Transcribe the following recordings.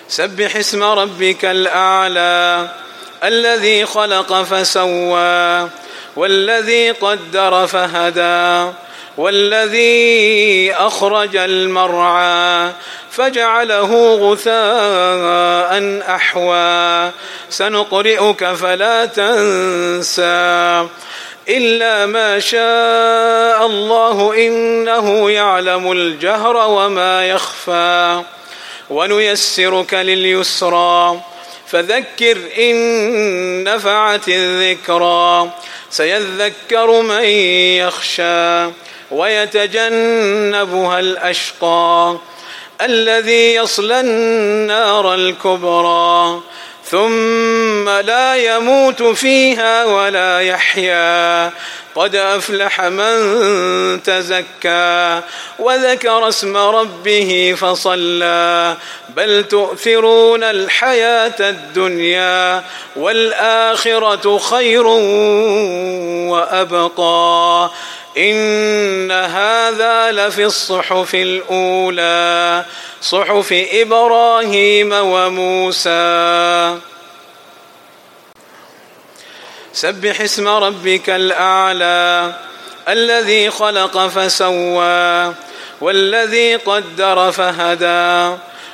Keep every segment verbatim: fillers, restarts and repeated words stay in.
سبح اسم ربك الأعلى الذي خلق فسوى والذي قدر فهدى والذي أخرج المرعى فجعله غثاء أحوى سنقرئك فلا تنسى إلا ما شاء الله إنه يعلم الجهر وما يخفى ونيسرك لليسرى فذكر إن نفعت الذكرى سيذكر من يخشى ويتجنبها الأشقى الذي يصلى النار الكبرى ثم لا يموت فيها ولا يحيا قد أفلح من تزكى وذكر اسم ربه فصلى بل تؤثرون الحياة الدنيا والآخرة خير وأبقى إن هذا لفي الصحف الأولى صحف إبراهيم وموسى. سبح اسم ربك الأعلى الذي خلق فسوى والذي قدر فهدى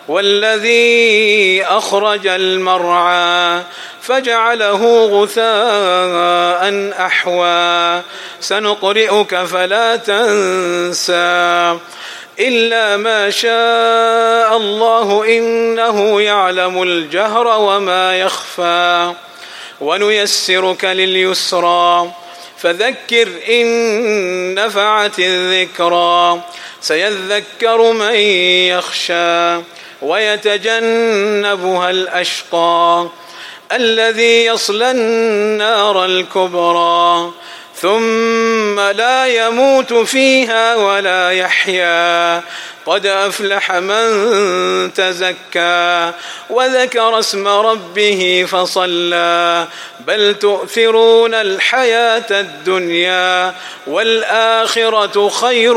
والذي أخرج المرعى فجعله غثاء أحوى سنقرئك فلا تنسى إلا ما شاء الله إنه يعلم الجهر وما يخفى ونيسرك لليسرى فذكر إن نفعت الذكرى سيذكر من يخشى ويتجنبها الأشقى الذي يصلى النار الكبرى ثم لا يموت فيها ولا يحيا قد أفلح من تزكى وذكر اسم ربه فصلى بل تؤثرون الحياة الدنيا والآخرة خير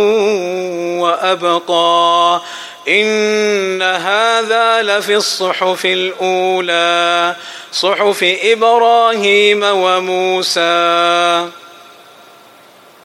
وأبقى إن هذا لفي الصحف الأولى صحف إبراهيم وموسى.